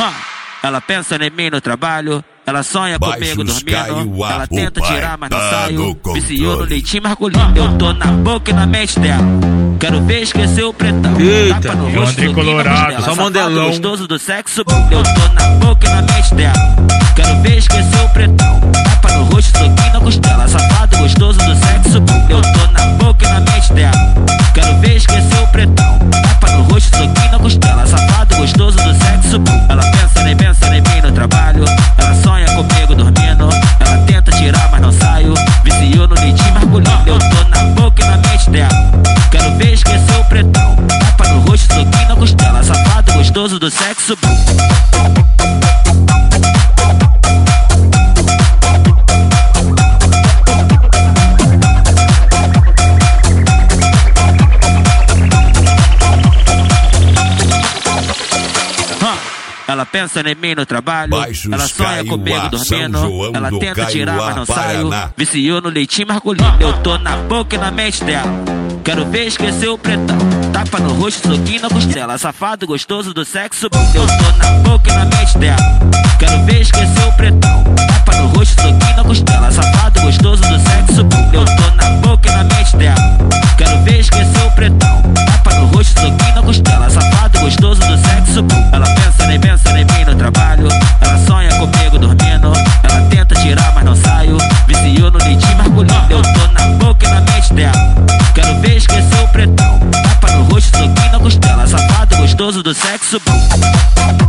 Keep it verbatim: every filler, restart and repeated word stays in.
Ela pensa em mim no trabalho, ela sonha comigo dormindo, ela tenta tirar, mas não saio. Viciou no leitinho masculino, eu tô na boca e na mente dela. Quero ver esquecer o pretão. Eita, João André Colorado, só modelão. Gostoso do sexo, eu tô na boca e na mente dela. Quero ver esquecer o pretão. Tapa no rosto, soquinho na costela. Safado gostoso do sexo, eu tô na boca e na mente dela. Quero ver esquecer o pretão. Tapa no rosto, soquinho na costela. Safado gostoso do sexo. Ela pensa nem pensa em mim no trabalho, ela sonha comigo dormindo, ela tenta tirar, mas não saio. Viciou no leitinho masculino, eu tô na boca e na mente dela. Quero ver esquecer o pretão. Tapa no rosto, soquinho na costela. Safado gostoso do sexo. Ela pensa em mim no trabalho, Baixos ela sonha Caiuá, comigo dormindo, São João ela do tenta tirar, Caiuá, mas não Paraná. saio. Viciou no leitinho masculino, eu tô na boca e na mente dela. Quero ver esquecer o pretão. Tapa no rosto, soquinho na costela. Safado gostoso do sexo, eu tô na boca e na mente dela. Quero ver esquecer o pretão. Tapa no rosto, soquinho na costela. Safado gostoso do sexo, eu tô na boca e na mente dela. Quero ver esquecer o pretão. Tapa no rosto, soquinho na costela. Safado gostoso do sexo. Ela pensa nem pensa em mim no trabalho, ela sonha comigo dormindo, ela tenta tirar, mas não saio. Viciou no leitinho masculino, eu tô na boca e na mente dela. Quero ver esquecer o pretão. Tapa no rosto, soquinho na costela. Safado gostoso do sexo.